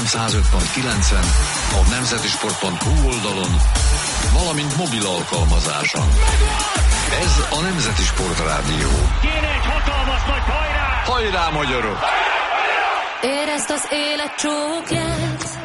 FM 105.9-en, a nemzetisport.hu oldalon, valamint mobil alkalmazáson. Ez a Nemzeti Sport Rádió. Kéne egy hatalmas nagy hajrá! Hajrá, magyarok! Érezd az élet csókját,